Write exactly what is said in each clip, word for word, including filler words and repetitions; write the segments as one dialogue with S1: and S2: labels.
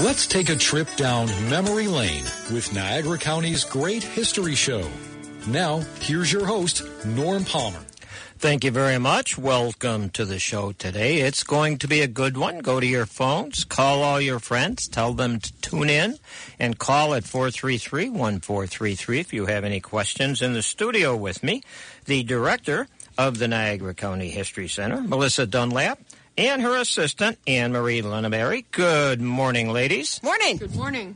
S1: Let's take a trip down memory lane with Niagara County's Great History Show. Now, here's your host, Norm Palmer.
S2: Thank you very much. Welcome to the show today. It's going to be a good one. Go to your phones, call all your friends, tell them to tune in, and call at four three three, one four three three if you have any questions. In the studio with me, the director of the Niagara County History Center, Melissa Dunlap, and her assistant, Anne-Marie Linneberry. Good morning, ladies.
S3: Morning.
S4: Good morning.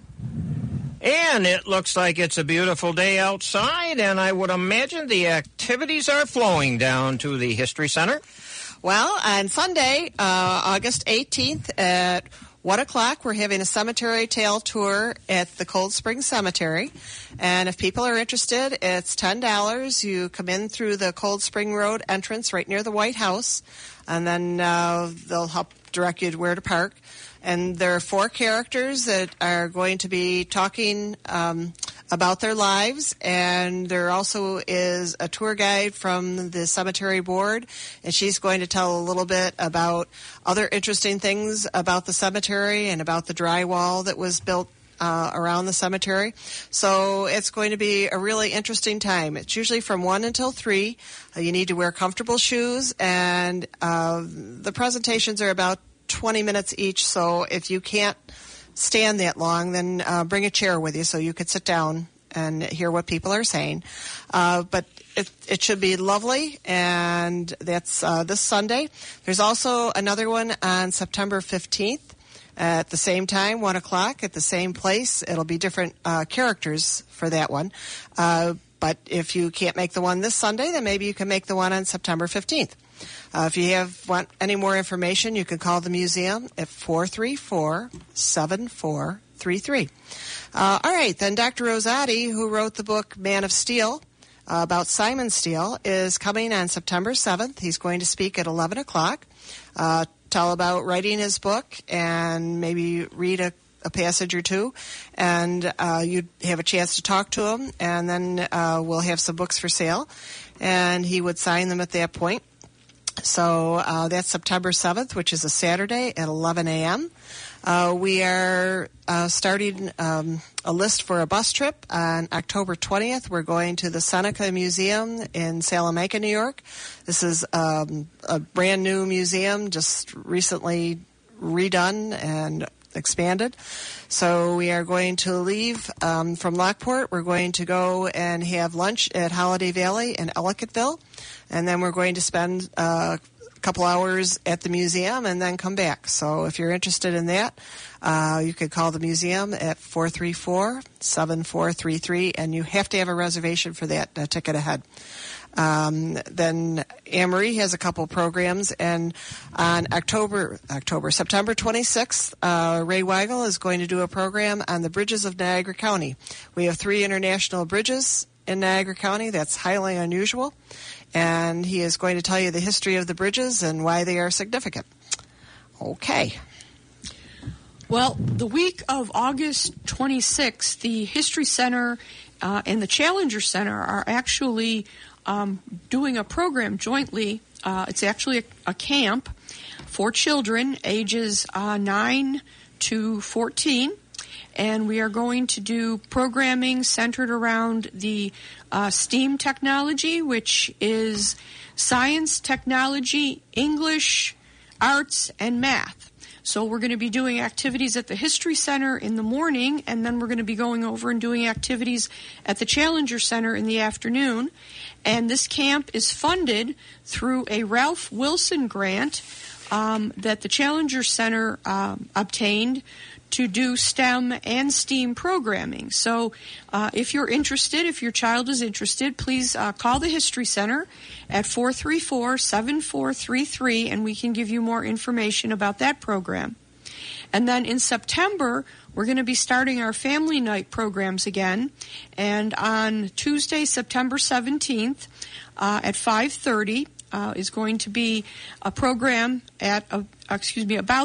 S2: And it looks like it's a beautiful day outside, and I would imagine the activities are flowing down to the History Center.
S3: Well, on Sunday, uh, August eighteenth at one o'clock, we're having a cemetery tale tour at the Cold Spring Cemetery. And if people are interested, it's ten dollars. You come in through the Cold Spring Road entrance right near the White House, and then uh, they'll help direct you to where to park. And there are four characters that are going to be talking um, about their lives. And there also is a tour guide from the cemetery board. And she's going to tell a little bit about other interesting things about the cemetery and about the drywall that was built uh, around the cemetery. So it's going to be a really interesting time. It's usually from one until three. Uh, you need to wear comfortable shoes. And uh, the presentations are about twenty minutes each, so if you can't stand that long, then uh, bring a chair with you so you could sit down and hear what people are saying. Uh, but it, it should be lovely, and that's uh, this Sunday. There's also another one on September fifteenth at the same time, one o'clock, at the same place. It'll be different uh, characters for that one. Uh, but if you can't make the one this Sunday, then maybe you can make the one on September fifteenth. Uh, if you have want any more information, you can call the museum at four three four, seven four three three. Uh, all right, then Doctor Rosati, who wrote the book Man of Steel uh, about Simon Steele, is coming on September seventh. He's going to speak at eleven o'clock, uh, tell about writing his book, and maybe read a, a passage or two. And uh, you'd have a chance to talk to him, and then uh, we'll have some books for sale, and he would sign them at that point. So uh, that's September seventh, which is a Saturday at eleven a.m. Uh, we are uh, starting um, a list for a bus trip on October twentieth. We're going to the Seneca Museum in Salamanca, New York. This is um, a brand new museum, just recently redone and expanded. So we are going to leave um, from Lockport. We're going to go and have lunch at Holiday Valley in Ellicottville. And then we're going to spend uh, a couple hours at the museum and then come back. So if you're interested in that, uh, you could call the museum at four three four, seven four three three, and you have to have a reservation for that uh, ticket ahead. Um, then Anne-Marie has a couple programs, and on October, October, September twenty-sixth, uh, Ray Weigel is going to do a program on the bridges of Niagara County. We have three international bridges in Niagara County. That's highly unusual. And he is going to tell you the history of the bridges and why they are significant. Okay.
S4: Well, the week of August twenty-sixth, the History Center uh, and the Challenger Center are actually um, doing a program jointly. Uh, it's actually a, a camp for children ages uh, nine to fourteen. And we are going to do programming centered around the uh, STEAM technology, which is science, technology, English, arts, and math. So we're going to be doing activities at the History Center in the morning, and then we're going to be going over and doing activities at the Challenger Center in the afternoon. And this camp is funded through a Ralph Wilson grant um, that the Challenger Center um, obtained to do STEM and STEAM programming. So uh, if you're interested, if your child is interested, please uh, call the History Center at four three four, seven four three three, and we can give you more information about that program. And then in September, we're going to be starting our family night programs again. And on Tuesday, September seventeenth, uh, at five thirty, uh, is going to be a program at, uh, excuse me, about the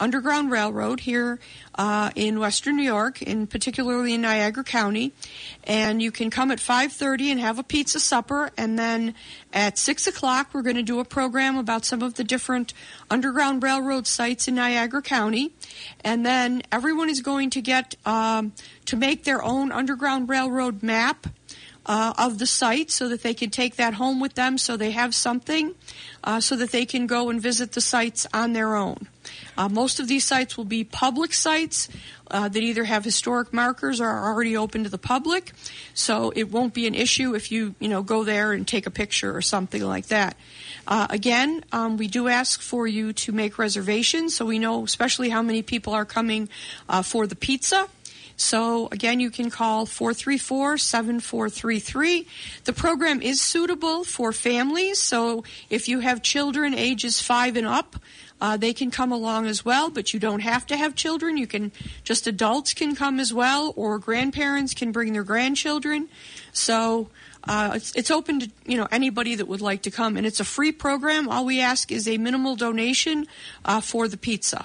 S4: Underground Railroad here uh, in Western New York, in particularly in Niagara County. And you can come at five thirty and have a pizza supper, and then at six o'clock we're going to do a program about some of the different Underground Railroad sites in Niagara County. And then everyone is going to get um, to make their own Underground Railroad map Uh, of the site so that they can take that home with them, so they have something uh, so that they can go and visit the sites on their own. Uh, most of these sites will be public sites uh, that either have historic markers or are already open to the public, so it won't be an issue if you, you know, go there and take a picture or something like that. Uh, again, um, we do ask for you to make reservations so we know especially how many people are coming uh, for the pizza. So, again, you can call four three four, seven four three three. The program is suitable for families, so if you have children ages five and up, uh, they can come along as well, but you don't have to have children. You can, just adults can come as well, or grandparents can bring their grandchildren. So, uh, it's, it's open to, you know, anybody that would like to come, and it's a free program. All we ask is a minimal donation uh, for the pizza.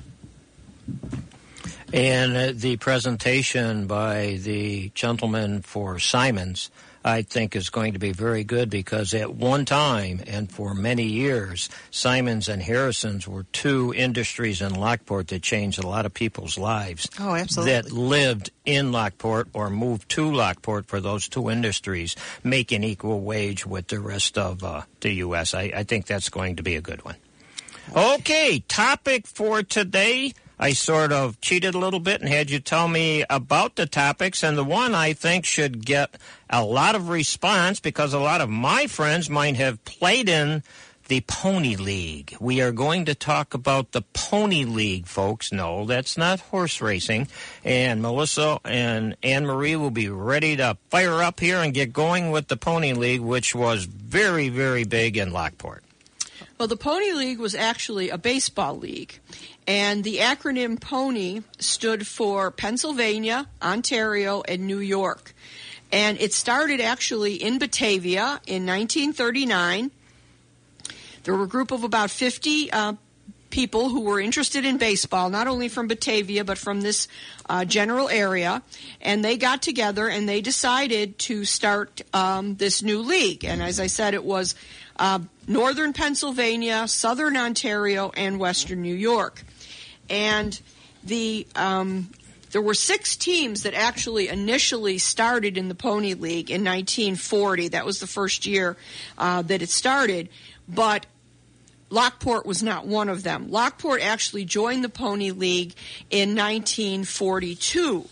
S2: And uh, the presentation by the gentleman for Simons, I think, is going to be very good because at one time and for many years, Simons and Harrison's were two industries in Lockport that changed a lot of people's lives.
S3: Oh, absolutely.
S2: That lived in Lockport or moved to Lockport for those two industries, making equal wage with the rest of uh, the U S. I, I think that's going to be a good one. Okay, topic for today. I sort of cheated a little bit and had you tell me about the topics, and the one I think should get a lot of response because a lot of my friends might have played in the Pony League. We are going to talk about the Pony League, folks. No, that's not horse racing. And Melissa and Anne-Marie will be ready to fire up here and get going with the Pony League, which was very, very big in Lockport.
S4: Well, the Pony League was actually a baseball league, and the acronym PONY stood for Pennsylvania, Ontario, and New York. And it started actually in Batavia in nineteen thirty-nine. There were a group of about fifty uh, people who were interested in baseball, not only from Batavia, but from this uh, general area. And they got together and they decided to start um, this new league. And as I said, it was uh, Northern Pennsylvania, Southern Ontario, and Western New York. And the um, there were six teams that actually initially started in the Pony League in nineteen forty. That was the first year uh, that it started. But Lockport was not one of them. Lockport actually joined the Pony League in nineteen forty-two.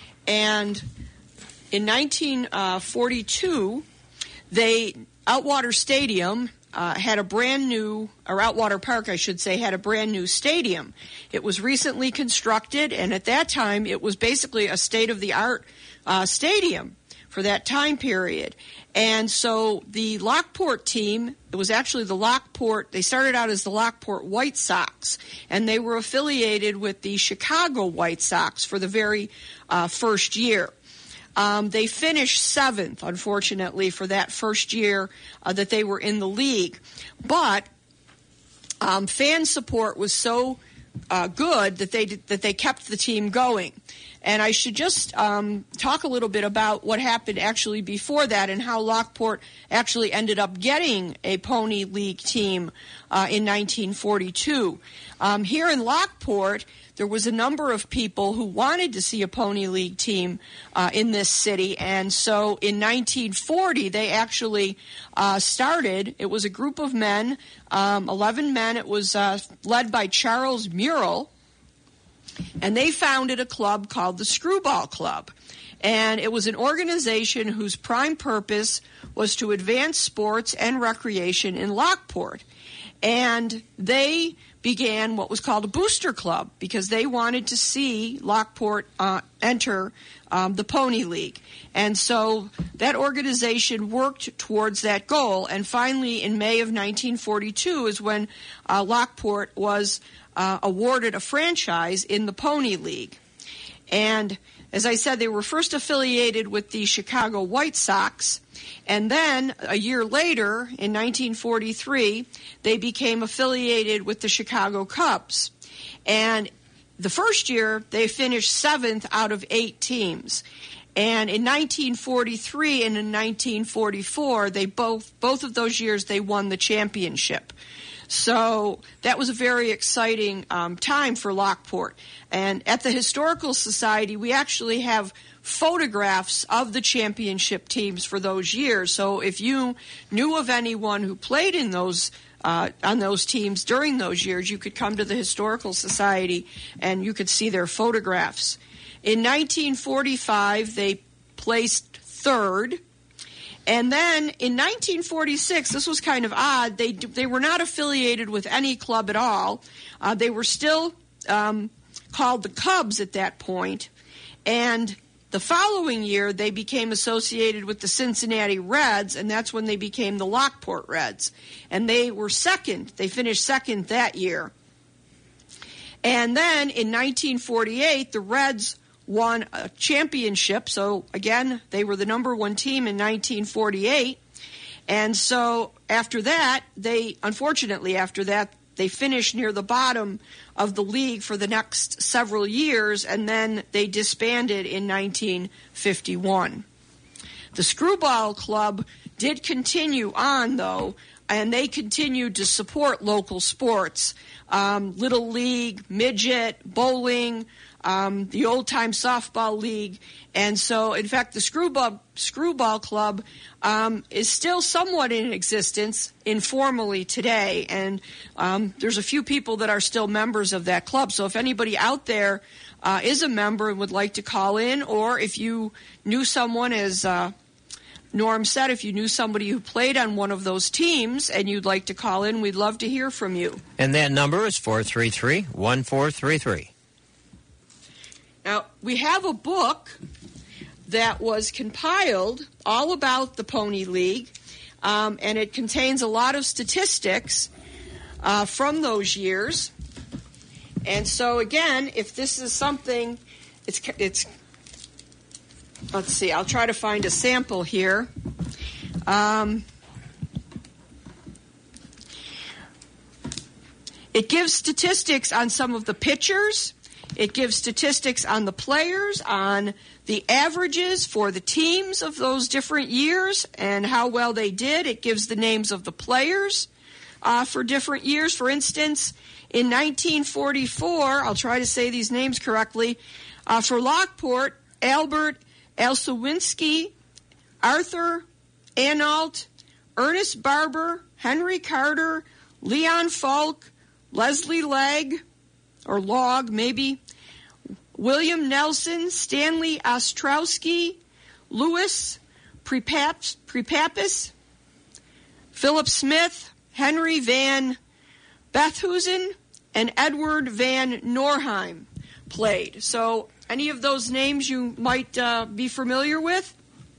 S4: And in nineteen forty-two, they Outwater Stadium uh, had a brand new, or Outwater Park, I should say, had a brand new stadium. It was recently constructed, and at that time, it was basically a state-of-the-art uh, stadium for that time period. And so the Lockport team, it was actually the Lockport, they started out as the Lockport White Sox, and they were affiliated with the Chicago White Sox for the very uh, first year. Um, they finished seventh, unfortunately, for that first year uh, that they were in the league. But um, fan support was so uh, good that they that they kept the team going. And I should just um, talk a little bit about what happened actually before that and how Lockport actually ended up getting a Pony League team uh, in nineteen forty-two. Um, here in Lockport, there was a number of people who wanted to see a Pony League team uh, in this city. And so in nineteen forty, they actually uh, started. It was a group of men, um, eleven men. It was uh, led by Charles Murrell. And they founded a club called the Screwball Club. And it was an organization whose prime purpose was to advance sports and recreation in Lockport. And they began what was called a booster club because they wanted to see Lockport uh, enter um, the Pony League. And so that organization worked towards that goal. And finally, in May of nineteen forty-two is when uh, Lockport was uh, awarded a franchise in the Pony League. And as I said, they were first affiliated with the Chicago White Sox. And then a year later, in nineteen forty-three, they became affiliated with the Chicago Cubs. And the first year, they finished seventh out of eight teams. And in nineteen forty-three and in nineteen forty-four, they both both of those years they won the championship. So that was a very exciting um, time for Lockport. And at the Historical Society, we actually have photographs of the championship teams for those years. So if you knew of anyone who played in those uh, on those teams during those years, you could come to the Historical Society and you could see their photographs. In nineteen forty-five, they placed third. And then in nineteen forty-six, this was kind of odd, they they were not affiliated with any club at all. Uh, they were still um, called the Cubs at that point. And the following year, they became associated with the Cincinnati Reds, and that's when they became the Lockport Reds. And they were second. They finished second that year. And then in nineteen forty-eight, the Reds won a championship. So, again, they were the number one team in nineteen forty-eight. And so after that, they, unfortunately after that, they finished near the bottom of the league for the next several years, and then they disbanded in nineteen fifty-one. The Screwball Club did continue on, though, and they continued to support local sports, um, Little League, midget, bowling, Um, the old-time softball league. And so, in fact, the Screwball, Screwball Club um, is still somewhat in existence informally today. And um, there's a few people that are still members of that club. So if anybody out there uh, is a member and would like to call in, or if you knew someone, as uh, Norm said, if you knew somebody who played on one of those teams and you'd like to call in, we'd love to hear from you.
S2: And that number is four three three, one four three three.
S4: Now, we have a book that was compiled all about the Pony League, um, and it contains a lot of statistics uh, from those years. And so, again, if this is something, it's, it's, let's see, I'll try to find a sample here. Um, it gives statistics on some of the pitchers. It gives statistics on the players, on the averages for the teams of those different years and how well they did. It gives the names of the players uh, for different years. For instance, in nineteen forty-four, I'll try to say these names correctly, uh, for Lockport, Albert Elsowinski, Arthur Analt, Ernest Barber, Henry Carter, Leon Falk, Leslie Legg, or Log, maybe, William Nelson, Stanley Ostrowski, Louis Prepap- Prepapis, Philip Smith, Henry Van Bethhusen, and Edward Van Norheim played. So any of those names you might uh, be familiar with?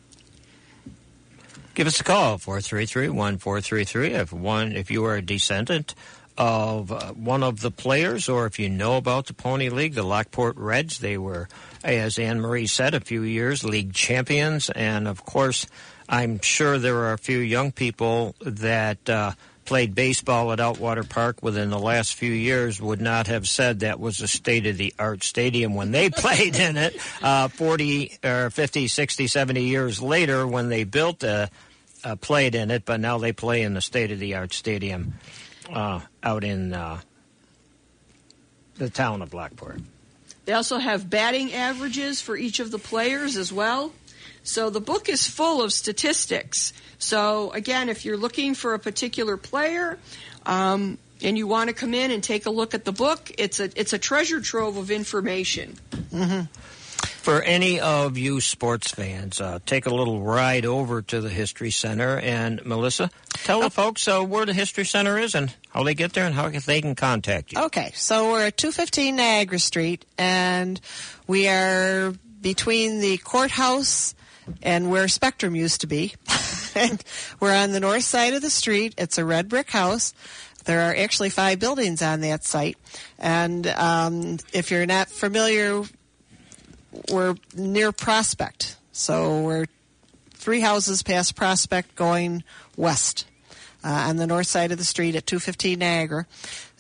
S2: Give us a call, four three three, one four three three, if, one, if you are a descendant of uh, one of the players, or if you know about the Pony League, the Lockport Reds. They were, as Anne-Marie said, a few years league champions. And, of course, I'm sure there are a few young people that uh, played baseball at Outwater Park within the last few years would not have said that was a state-of-the-art stadium when they played in it uh, forty or fifty, sixty, seventy years later when they built a, uh, played in it, but now they play in the state-of-the-art stadium Uh, out in uh, the town of Lockport.
S4: They also have batting averages for each of the players as well. So the book is full of statistics. So, again, if you're looking for a particular player um, and you want to come in and take a look at the book, it's a, it's a treasure trove of information.
S2: Mm-hmm. For any of you sports fans, uh, take a little ride over to the History Center. And, Melissa, tell the folks uh, where the History Center is and how they get there and how they can contact you.
S3: Okay, so we're at two fifteen Niagara Street, and we are between the courthouse and where Spectrum used to be. And we're on the north side of the street. It's a red brick house. There are actually five buildings on that site. And um, if you're not familiar, we're near Prospect. So we're three houses past Prospect going west uh, on the north side of the street at two fifteen Niagara.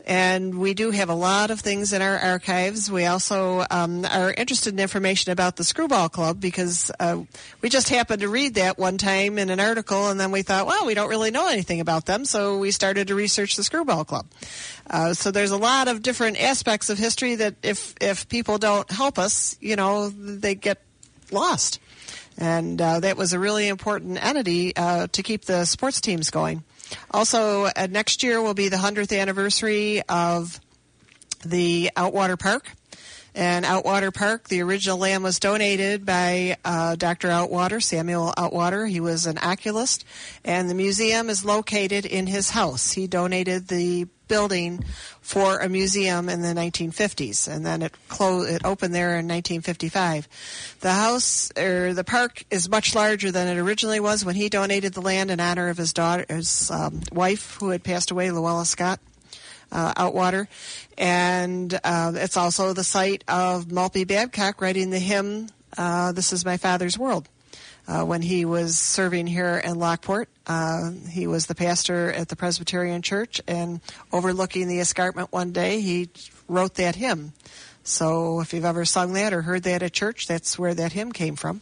S3: And we do have a lot of things in our archives. We also um, are interested in information about the Screwball Club because uh, we just happened to read that one time in an article, and then we thought, well, we don't really know anything about them, so we started to research the Screwball Club. Uh, so there's a lot of different aspects of history that if, if people don't help us, you know, they get lost. And uh, that was a really important entity uh, to keep the sports teams going. Also, uh, next year will be the hundredth anniversary of the Outwater Park. And Outwater Park, the original land was donated by uh, Doctor Outwater, Samuel Outwater. He was an oculist, and the museum is located in his house. He donated the building for a museum in the nineteen fifties, and then it closed. It opened there in nineteen fifty-five. The house or the park is much larger than it originally was when he donated the land in honor of his daughter, his um, wife, who had passed away, Luella Scott uh, Outwater, and uh, it's also the site of Maltby Babcock writing the hymn uh, "This Is My Father's World." Uh, when he was serving here in Lockport. Uh, he was the pastor at the Presbyterian Church, and overlooking the escarpment one day, he wrote that hymn. So if you've ever sung that or heard that at church, that's where that hymn came from.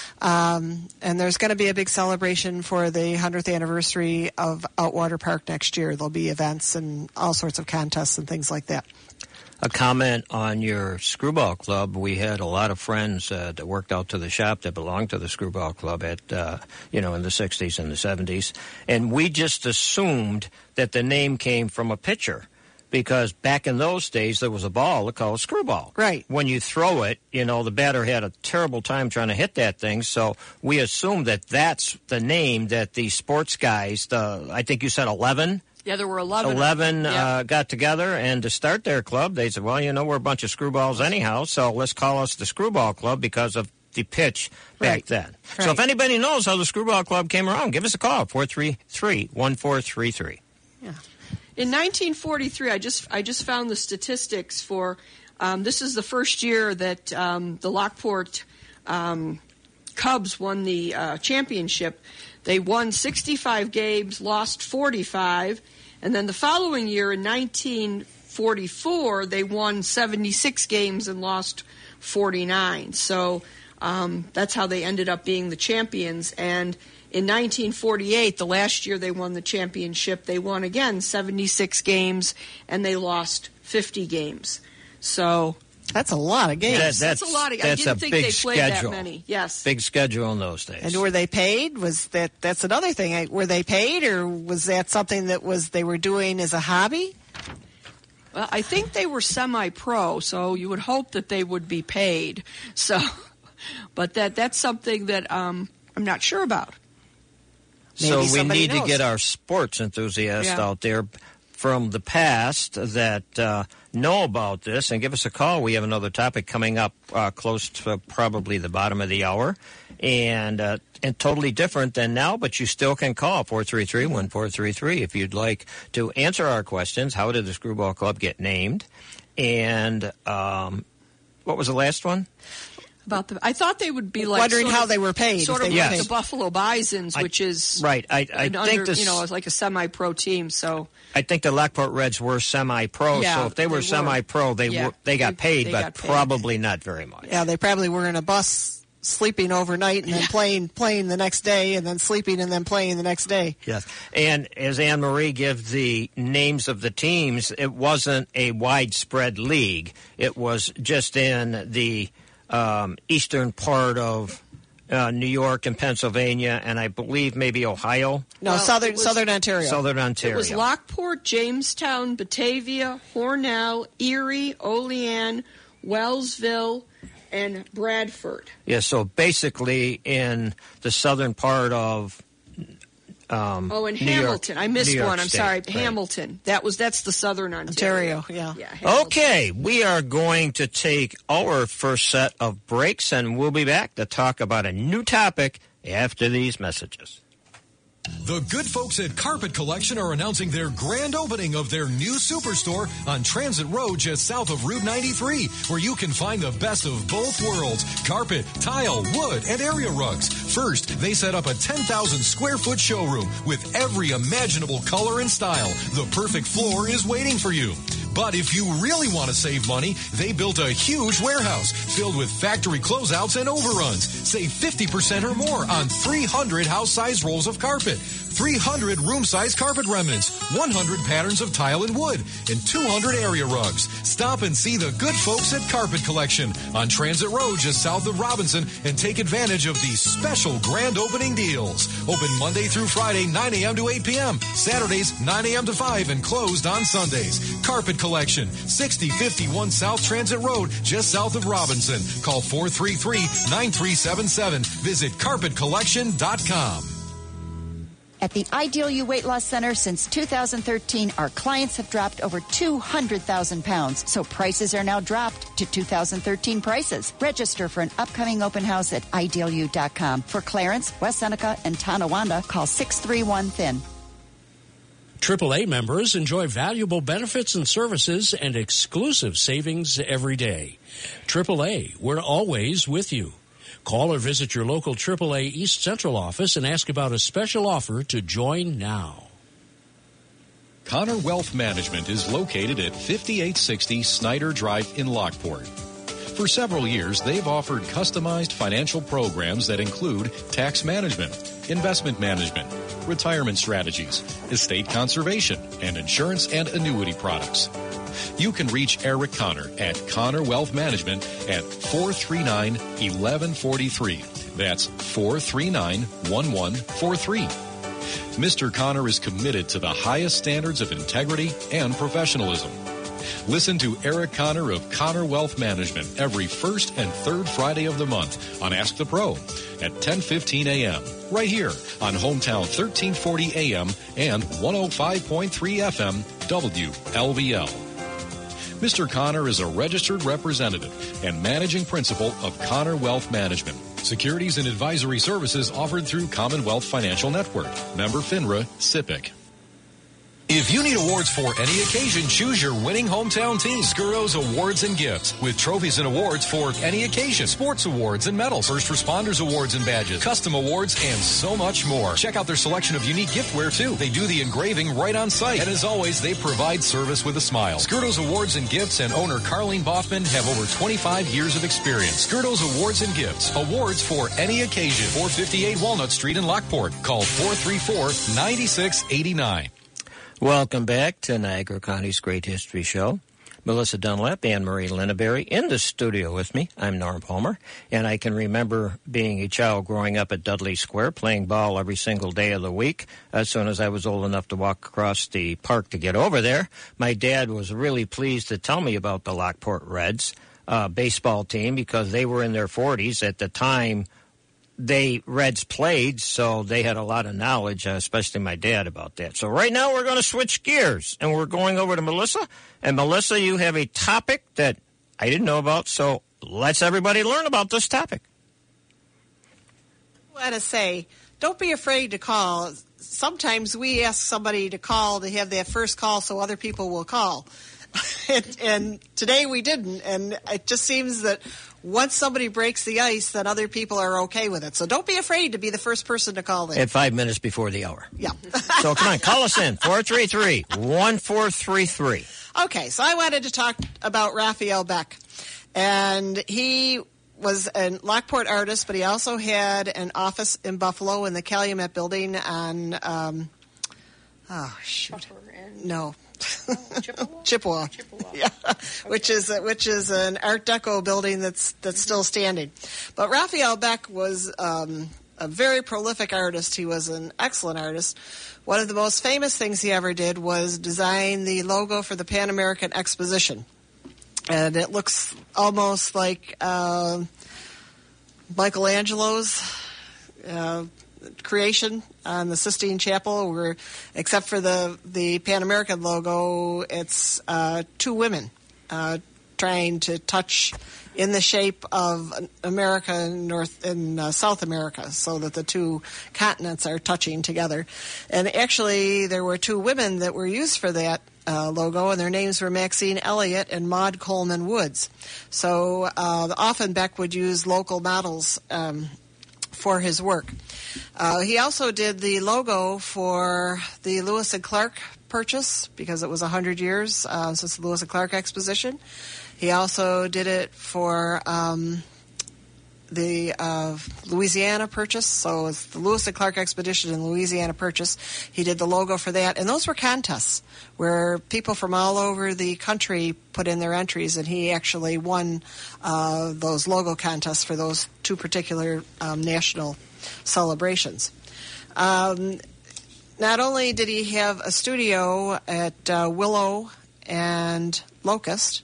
S3: Um, and there's going to be a big celebration for the hundredth anniversary of Outwater Park next year. There'll be events and all sorts of contests and things like that.
S2: A comment on your Screwball Club. We had a lot of friends uh, that worked out to the shop that belonged to the Screwball Club at, uh, you know, in the sixties and the seventies. And we just assumed that the name came from a pitcher because back in those days there was a ball called a screwball.
S3: Right.
S2: When you throw it, you know, the batter had a terrible time trying to hit that thing. So we assumed that that's the name that the sports guys, the I think you said eleven?
S4: Yeah, there were eleven.
S2: Eleven
S4: yeah.
S2: uh, got together, and to start their club, they said, well, you know, we're a bunch of screwballs anyhow, so let's call us the Screwball Club because of the pitch back
S3: right.
S2: then.
S3: Right.
S2: So if anybody knows how the Screwball Club came around, give us a call, four three three, one four three three.
S4: Yeah. In nineteen forty-three, I just I just found the statistics for, um, this is the first year that um, the Lockport um, Cubs won the uh, championship. They won sixty-five games, lost forty-five. And then the following year, in nineteen forty-four, they won seventy-six games and lost forty-nine. So um, that's how they ended up being the champions. And in nineteen forty-eight, the last year they won the championship, they won again seventy-six games and they lost fifty games. So
S3: that's a lot of games.
S2: That, that's,
S4: that's a lot of. I
S2: that's
S4: didn't
S2: a
S4: think
S2: big
S4: they played
S2: schedule.
S4: that many. Yes,
S2: big schedule in those days.
S3: And were they paid? Was that that's another thing? Were they paid, or was that something that was they were doing as a hobby?
S4: Well, I think they were semi-pro, so you would hope that they would be paid. So, but that that's something that um, I'm not sure about.
S2: So
S3: Maybe
S2: we need
S3: knows.
S2: to get our sports enthusiasts
S4: Yeah.
S2: out there from the past that uh, know about this and give us a call. We have another topic coming up uh, close to probably the bottom of the hour and uh, and totally different than now, but you still can call four three three, one four three three if you'd like to answer our questions. How did the Screwball Club get named? And um, what was the last one?
S4: About the, I thought they would be like
S3: Wondering
S4: sort
S3: how
S4: of,
S3: they were paid.
S4: Sort
S3: if
S4: of
S3: they
S4: like
S3: were
S2: Yes.
S4: the Buffalo Bisons,
S2: I-
S4: which is
S2: Right. I, I
S4: an
S2: think
S4: under,
S2: this,
S4: you know, it's like a semi-pro team. So
S2: I think the Lockport Reds were semi-pro,
S4: Yeah,
S2: so if they were
S4: they were.
S2: semi-pro, they
S4: Yeah,
S2: were they got
S4: they-
S2: paid,
S4: they
S2: but
S4: got paid.
S2: probably not very much.
S3: Yeah, they probably were in a bus sleeping overnight and then playing playing the next day and then sleeping and then playing the next day.
S2: Yes. And as Anne Marie gives the names of the teams, it wasn't a widespread league. It was just in the um, eastern part of uh, New York and Pennsylvania, and I believe maybe Ohio,
S3: No,
S4: Well,
S3: southern
S4: it was-
S3: Southern Ontario.
S2: Southern Ontario.
S4: it was Lockport, Jamestown, Batavia, Hornell, Erie, Olean, Wellsville, and Bradford.
S2: Yeah, so basically in the southern part of um,
S4: Oh, and
S2: New York-
S4: Hamilton. I missed
S2: New York
S4: one. I'm
S2: State,
S4: sorry.
S2: right.
S4: Hamilton. That was that's the Southern Ontario.
S3: Ontario, yeah.
S4: Yeah. Hamilton.
S2: Okay, we are going to take our first set of breaks, and we'll be back to talk about a new topic after these messages.
S1: The good folks at Carpet Collection are announcing their grand opening of their new superstore on Transit Road just south of Route ninety-three, where you can find the best of both worlds: carpet, tile, wood, and area rugs. First, they set up a ten thousand square foot showroom with every imaginable color and style. The perfect floor is waiting for you. But if you really want to save money, they built a huge warehouse filled with factory closeouts and overruns. Save fifty percent or more on three hundred house-sized rolls of carpet, three hundred room-sized carpet remnants, one hundred patterns of tile and wood, and two hundred area rugs. Stop and see the good folks at Carpet Collection on Transit Road just south of Robinson and take advantage of these special grand opening deals. Open Monday through Friday, nine a.m. to eight p.m., Saturdays, nine a.m. to five, and closed on Sundays. Carpet Collection, sixty fifty-one South Transit Road, just south of Robinson. Call four three three, nine three seven seven. Visit carpet collection dot com.
S5: At the Ideal You Weight Loss Center since two thousand thirteen, our clients have dropped over two hundred thousand pounds, so prices are now dropped to two thousand thirteen prices. Register for an upcoming open house at ideal you dot com. For Clarence, West Seneca, and Tonawanda, call six three one, T H I N.
S6: triple A members enjoy valuable benefits and services and exclusive savings every day. triple A, we're always with you. Call or visit your local triple A East Central office and ask about a special offer to join now.
S1: Connor Wealth Management is located at fifty-eight sixty Snyder Drive in Lockport. For several years, they've offered customized financial programs that include tax management, investment management, retirement strategies, estate conservation, and insurance and annuity products. You can reach Eric Connor at Connor Wealth Management at four three nine, one one four three. That's four three nine, one one four three. Mister Connor is committed to the highest standards of integrity and professionalism. Listen to Eric Connor of Connor Wealth Management every first and third Friday of the month on Ask the Pro at ten fifteen a.m. right here on Hometown thirteen forty A M and one oh five point three F M W L V L. Mister Connor is a registered representative and managing principal of Connor Wealth Management. Securities and advisory services offered through Commonwealth Financial Network. Member FINRA, S I P C. If you need awards for any occasion, choose your winning hometown team. Skirto's Awards and Gifts, with trophies and awards for any occasion. Sports awards and medals, first responders awards and badges, custom awards, and so much more. Check out their selection of unique giftware, too. They do the engraving right on site. And as always, they provide service with a smile. Skirto's Awards and Gifts and owner Carlene Boffman have over twenty-five years of experience. Skirto's Awards and Gifts. Awards for any occasion. four fifty-eight Walnut Street in Lockport. Call four three four, nine six eight nine.
S2: Welcome back to Niagara County's Great History Show. Melissa Dunlap, Anne Marie Linneberry in the studio with me. I'm Norm Palmer, and I can remember being a child growing up at Dudley Square, playing ball every single day of the week. As soon as I was old enough to walk across the park to get over there, my dad was really pleased to tell me about the Lockport Reds uh, baseball team because they were in their forties at the time. They Reds played, so they had a lot of knowledge, uh, especially my dad, about that. So right now we're going to switch gears, and we're going over to Melissa. And Melissa, you have a topic that I didn't know about, so let's everybody learn about this topic.
S3: Let us say, don't be afraid to call. Sometimes we ask somebody to call to have that first call so other people will call. and, and today we didn't, and it just seems that once somebody breaks the ice, then other people are okay with it. So don't be afraid to be the first person to call in.
S2: At five minutes before the hour.
S3: Yeah.
S2: So come on, call us in, four three three, one four three three.
S3: Okay, so I wanted to talk about Raphael Beck. And he was a Lockport artist, but he also had an office in Buffalo in the Calumet building on, um, oh, shoot. No.
S4: Chippewa?
S3: Chippewa,
S4: Chippewa.
S3: yeah, okay. which is which is an Art Deco building that's that's still standing. But Raphael Beck was um, a very prolific artist. He was an excellent artist. One of the most famous things he ever did was design the logo for the Pan American Exposition, and it looks almost like uh, Michelangelo's uh, creation on the Sistine Chapel, where, except for the, the Pan American logo, it's uh, two women, uh, trying to touch in the shape of America, North and uh, South America, so that the two continents are touching together. And actually, there were two women that were used for that uh, logo, and their names were Maxine Elliott and Maud Coleman Woods. So uh, often Beck would use local models um, for his work. Uh, he also did the logo for the Lewis and Clark purchase, because it was one hundred years uh, since the Lewis and Clark Exposition. He also did it for um, the uh, Louisiana Purchase, so it's the Lewis and Clark Expedition and Louisiana Purchase. He did the logo for that, and those were contests where people from all over the country put in their entries, and he actually won uh, those logo contests for those two particular um, national celebrations. Um, not only did he have a studio at uh, Willow and Locust,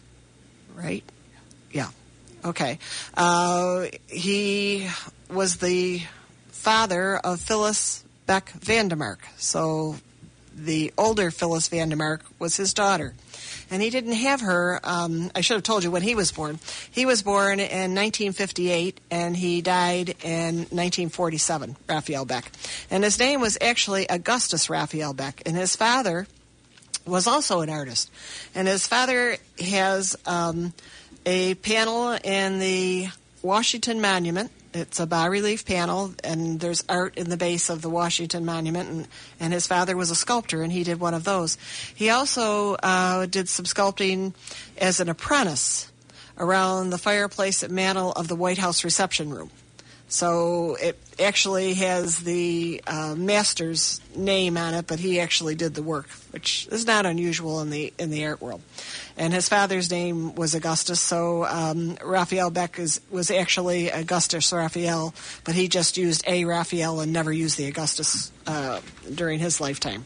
S3: right? Yeah. Okay. Uh, he was the father of Phyllis Beck Vandermark. So the older Phyllis Vandermark was his daughter. And he didn't have her, um, I should have told you when he was born. He was born in nineteen fifty-eight, and he died in nineteen forty-seven, Raphael Beck. And his name was actually Augustus Raphael Beck. And his father was also an artist. And his father has um, a panel in the Washington Monument. It's a bas-relief panel, and there's art in the base of the Washington Monument, and, and his father was a sculptor, and he did one of those. He also uh, did some sculpting as an apprentice around the fireplace and mantel of the White House reception room. So it actually has the uh, master's name on it, but he actually did the work, which is not unusual in the in the art world. And his father's name was Augustus, so um, Raphael Beck is, was actually Augustus Raphael, but he just used A. Raphael and never used the Augustus uh, during his lifetime.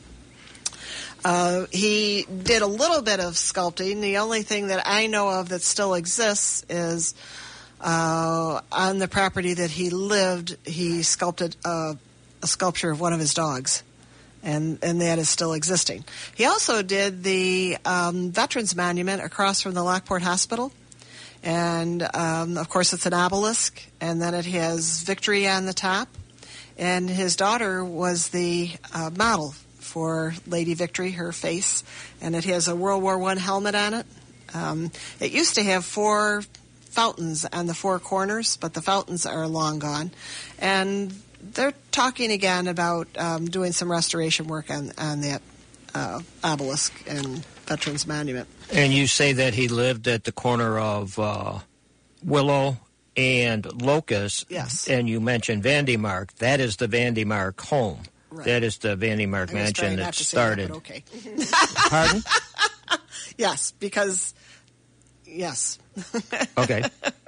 S3: Uh, he did a little bit of sculpting. The only thing that I know of that still exists is Uh, on the property that he lived, he sculpted a, a sculpture of one of his dogs, and, and that is still existing. He also did the um, Veterans Monument across from the Lockport Hospital, and um, of course it's an obelisk, and then it has Victory on the top, and his daughter was the uh, model for Lady Victory, her face, and it has a World War One helmet on it. Um, it used to have four fountains on the four corners, but the fountains are long gone. And they're talking again about um, doing some restoration work on, on that uh, obelisk and Veterans Monument.
S2: And you say that he lived at the corner of uh, Willow and Locust.
S3: Yes.
S2: And you mentioned Vandermark. That is the Vandermark home.
S3: Right.
S2: That is the Vandermark mansion that started.
S3: That, okay.
S2: Pardon?
S3: Yes, because... Yes.
S2: Okay.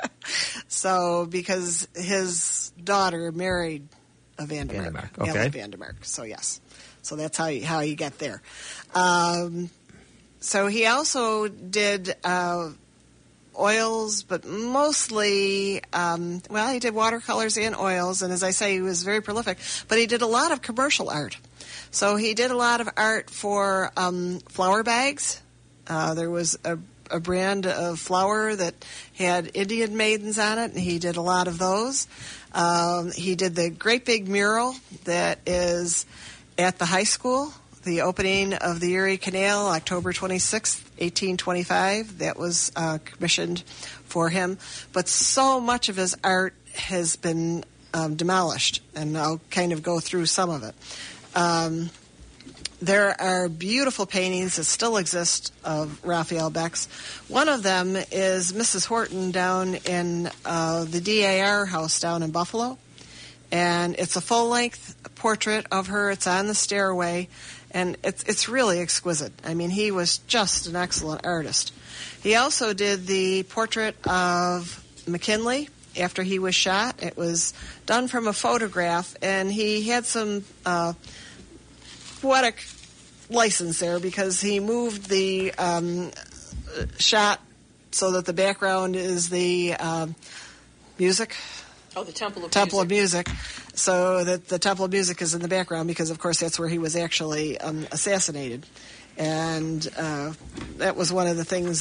S3: So, because his daughter married a Vandermark.
S2: Vandermark, okay.
S3: Ella Vandermark. So, yes. So that's how you, how you get there. Um, so he also did uh, oils, but mostly, um, well, he did watercolors and oils, and as I say, he was very prolific. But he did a lot of commercial art. So he did a lot of art for um, flour bags. Uh, there was a a brand of flour that had Indian maidens on it, and he did a lot of those. Um, he did the great big mural that is at the high school, the opening of the Erie Canal, October twenty-sixth, eighteen twenty-five. That was uh, commissioned for him. But so much of his art has been um, demolished, and I'll kind of go through some of it. Um, There are beautiful paintings that still exist of Raphael Beck's. One of them is Missus Horton down in uh, the D A R house down in Buffalo. And it's a full-length portrait of her. It's on the stairway. And it's it's really exquisite. I mean, he was just an excellent artist. He also did the portrait of McKinley after he was shot. It was done from a photograph, and he had some... Uh, poetic license there because he moved the um, shot so that the background is the uh, music.
S4: Oh, the Temple of
S3: Temple
S4: Music.
S3: of Music. So that the Temple of Music is in the background because, of course, that's where he was actually um, assassinated. And uh, that was one of the things that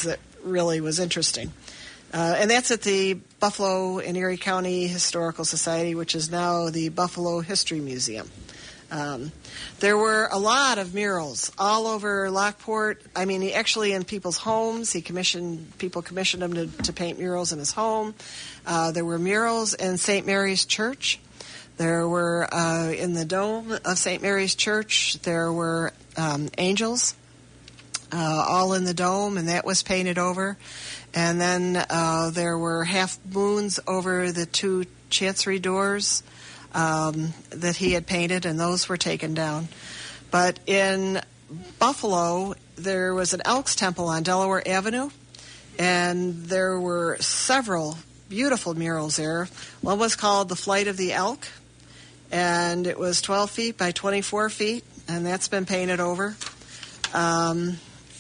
S3: really was interesting. Uh, and that's at the Buffalo and Erie County Historical Society, which is now the Buffalo History Museum. Um, there were a lot of murals all over Lockport. I mean, he actually in people's homes. He commissioned people commissioned him to, to paint murals in his home. Uh, there were murals in Saint Mary's Church. There were uh, in the dome of Saint Mary's Church. There were um, angels, uh, all in the dome, and that was painted over. And then uh, there were half moons over the two chancery doors um, that he had painted, and those were taken down. But in Buffalo, there was an Elks Temple on Delaware Avenue, and there were several beautiful murals there. One was called The Flight of the Elk, and it was twelve feet by twenty-four feet, and that's been painted over. Um,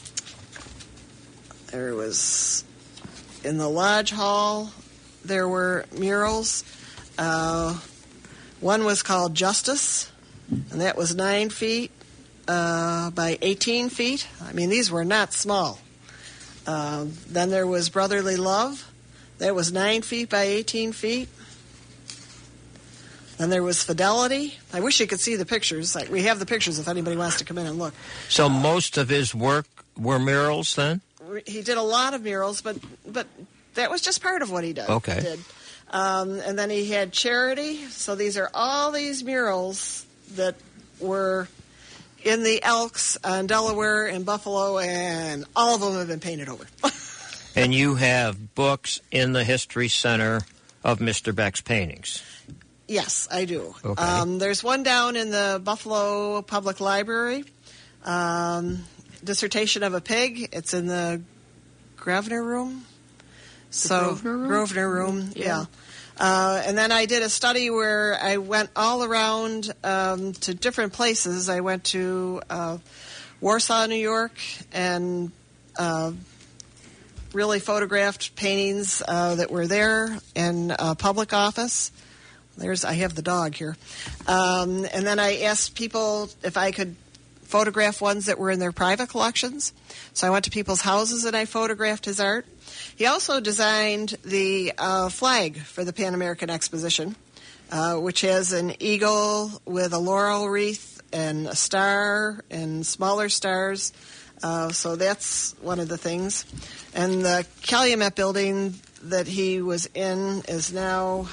S3: there was... In the Lodge Hall, there were murals. Uh, one was called Justice, and that was nine feet uh, by eighteen feet. I mean, these were not small. Uh, then there was Brotherly Love. That was nine feet by eighteen feet. Then there was Fidelity. I wish you could see the pictures. Like, we have the pictures if anybody wants to come in and look.
S2: So most of his work were murals then?
S3: He did a lot of murals, but but that was just part of what he did.
S2: Okay.
S3: Did. Um, and then he had Charity. So these are all these murals that were in the Elks on Delaware and Buffalo, and all of them have been painted over.
S2: And you have books in the History Center of Mister Beck's paintings.
S3: Yes, I do.
S2: Okay.
S3: Um, there's one down in the Buffalo Public Library. Um, Dissertation of a Pig. It's in the Grosvenor Room. So
S4: Grosvenor Room?
S3: Grosvenor Room, yeah.
S4: Yeah.
S3: Uh, and then I did a study where I went all around um, to different places. I went to uh, Warsaw, New York, and uh, really photographed paintings uh, that were there in a public office. There's, I have the dog here. Um, and then I asked people if I could photograph ones that were in their private collections. So I went to people's houses and I photographed his art. He also designed the uh, flag for the Pan American Exposition, uh, which has an eagle with a laurel wreath and a star and smaller stars. Uh, so that's one of the things. And the Calumet building that he was in is now...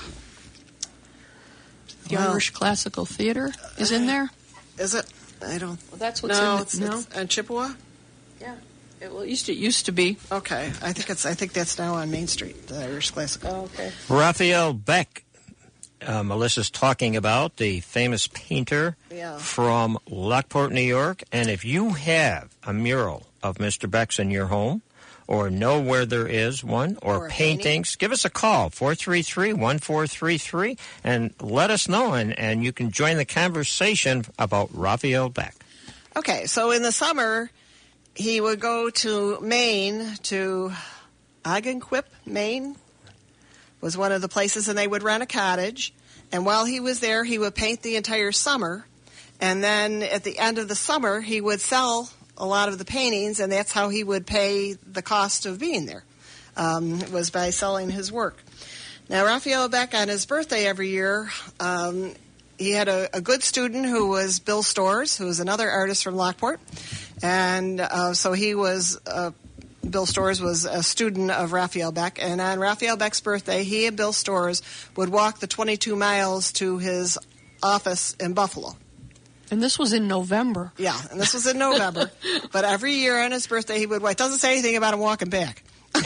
S4: The
S3: well,
S4: Irish Classical Theater is in there?
S3: Is it? I don't...
S4: Well, that's what's
S3: no,
S4: in the,
S3: it's,
S4: no?
S3: it's on Chippewa?
S4: Yeah. It, well, at least it used to be.
S3: Okay. I think it's. I think that's now on Main Street, the Irish Classical.
S4: Oh, okay.
S2: Raphael Beck, uh, Melissa's talking about, the famous painter
S3: Yeah.
S2: from Lockport, New York. And if you have a mural of Mister Beck's in your home, or know where there is one, or,
S3: Or a
S2: paintings,
S3: painting.
S2: give us a call, four three three, one four three three, and let us know, and, and you can join the conversation about Raphael Beck.
S3: Okay. So in the summer, he would go to Maine, to Ogunquip, Maine, was one of the places, and they would rent a cottage. And while he was there, he would paint the entire summer. And then at the end of the summer, he would sell a lot of the paintings, and that's how he would pay the cost of being there, um, was by selling his work. Now, Raphael Beck, on his birthday every year, um, he had a, a good student who was Bill Storrs, who was another artist from Lockport. And uh, so he was, uh, Bill Storrs was a student of Raphael Beck. And on Raphael Beck's birthday, he and Bill Storrs would walk the twenty-two miles to his office in Buffalo.
S4: And this was in November.
S3: Yeah, and this was in November. But every year on his birthday, he would, well, it doesn't say anything about him walking back.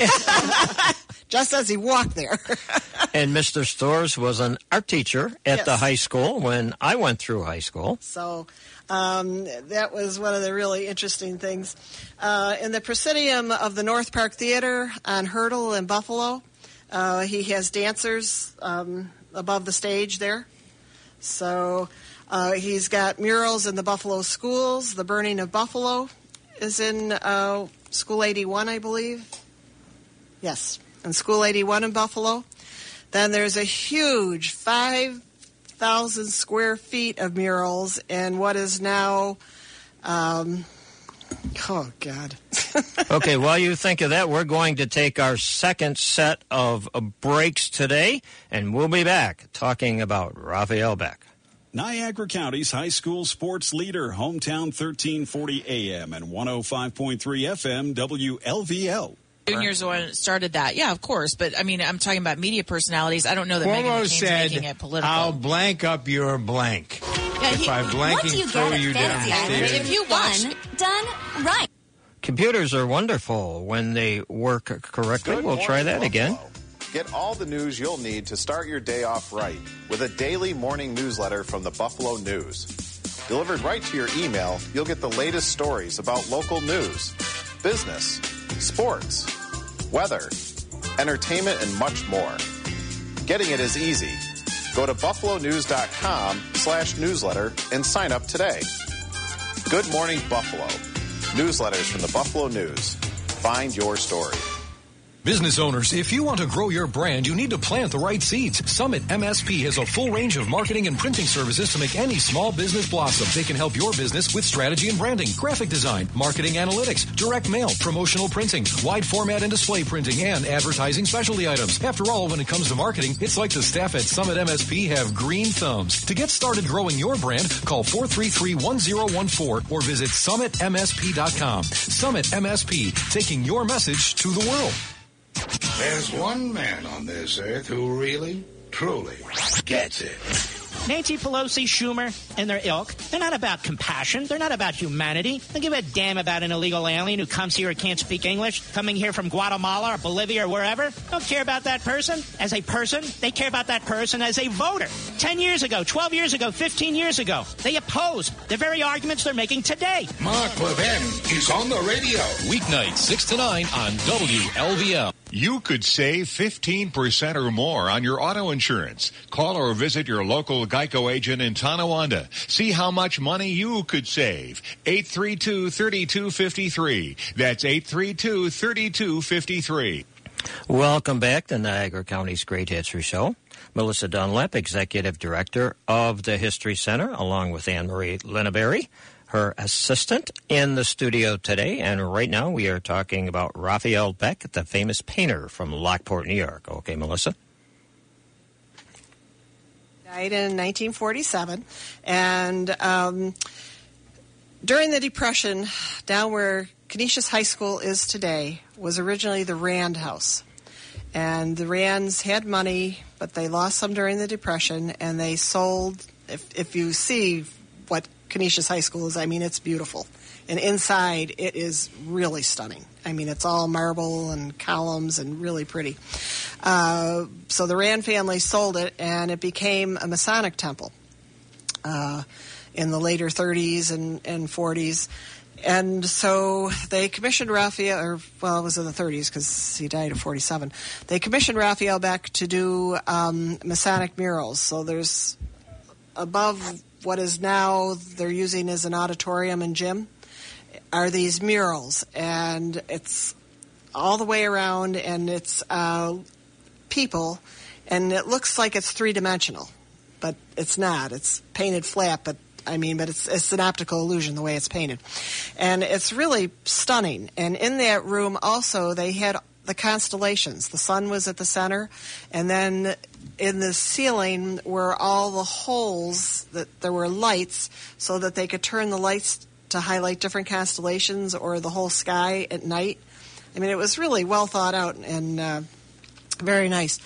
S3: Just as he walked there.
S2: And Mister Storrs was an art teacher at
S3: Yes.
S2: the high school when I went through high school.
S3: So um, that was one of the really interesting things. Uh, in the Presidium of the North Park Theater on Hurdle in Buffalo, uh, he has dancers um, above the stage there. So uh, he's got murals in the Buffalo schools. The Burning of Buffalo is in uh, School eighty-one, I believe. Yes, in School eighty-one in Buffalo. Then there's a huge five thousand square feet of murals in what is now, um, oh, God.
S2: Okay, while you think of that, we're going to take our second set of uh, breaks today, and we'll be back talking about Raphael Beck.
S7: Niagara County's high school sports leader, Hometown thirteen forty A M and one oh five point three F M W L V L.
S8: Juniors when it started that. Yeah, of course. But, I mean, I'm talking about media personalities. I don't know that Megan
S9: Cuomo
S8: McCain's
S9: said,
S8: making it political.
S9: I'll blank up your blank.
S8: Yeah,
S9: if
S8: he,
S9: I'm blanking
S10: you
S9: through you down the stairs.
S8: If you watch...
S10: Done, done right.
S2: Computers are wonderful when they work correctly.
S11: Good
S2: We'll try that
S11: morning,
S2: again.
S11: Buffalo. Get all the news you'll need to start your day off right with a daily morning newsletter from the Buffalo News. Delivered right to your email, you'll get the latest stories about local news, business, sports, weather, entertainment, and much more. Getting it is easy. Go to buffalo news dot com slash newsletter and sign up today. Good Morning Buffalo. Newsletters from the Buffalo News. Find your story.
S1: Business owners, if you want to grow your brand, you need to plant the right seeds. Summit M S P has a full range of marketing and printing services to make any small business blossom. They can help your business with strategy and branding, graphic design, marketing analytics, direct mail, promotional printing, wide format and display printing, and advertising specialty items. After all, when it comes to marketing, it's like the staff at Summit M S P have green thumbs. To get started growing your brand, call four three three, one zero one four or visit summit m s p dot com. Summit M S P, taking your message to the world.
S12: There's one man on this earth who really, truly gets it.
S13: Nancy Pelosi, Schumer, and their ilk, they're not about compassion. They're not about humanity. They give a damn about an illegal alien who comes here and can't speak English, coming here from Guatemala or Bolivia or wherever. Don't care about that person as a person. They care about that person as a voter. Ten years ago, twelve years ago, fifteen years ago, they opposed the very arguments they're making today.
S12: Mark Levin is on the radio.
S1: Weeknights, six to nine on W L V L.
S14: You could save fifteen percent or more on your auto insurance. Call or visit your local Geico agent in Tonawanda. See how much money you could save. eight three two, three two five three. That's eight three two, three two five three.
S2: Welcome back to Niagara County's Great History Show. Melissa Dunlap, Executive Director of the History Center, along with Anne-Marie Lineberry, her assistant, in the studio today. And right now we are talking about Raphael Beck, the famous painter from Lockport, New York. Okay, Melissa?
S3: Died in nineteen forty-seven. And um, during the Depression, down where Canisius High School is today, was originally the Rand House. And the Rands had money, but they lost some during the Depression, and they sold, if, if you see what Canisius High School is, I mean, it's beautiful. And inside, it is really stunning. I mean, it's all marble and columns and really pretty. Uh, so the Rand family sold it, and it became a Masonic temple uh, in the later thirties and, and forties. And so they commissioned Raphael, or well, it was in the thirties because he died at forty-seven. They commissioned Raphael Beck to do um, Masonic murals. So there's above what is now they're using as an auditorium and gym are these murals, and it's all the way around, and it's uh, people, and it looks like it's three-dimensional, but it's not. It's painted flat, but I mean, but it's it's an optical illusion the way it's painted, and it's really stunning. And in that room also they had the constellations. The sun was at the center, and then in the ceiling were all the holes that there were lights, so that they could turn the lights to highlight different constellations or the whole sky at night. I mean, it was really well thought out and uh, very nice.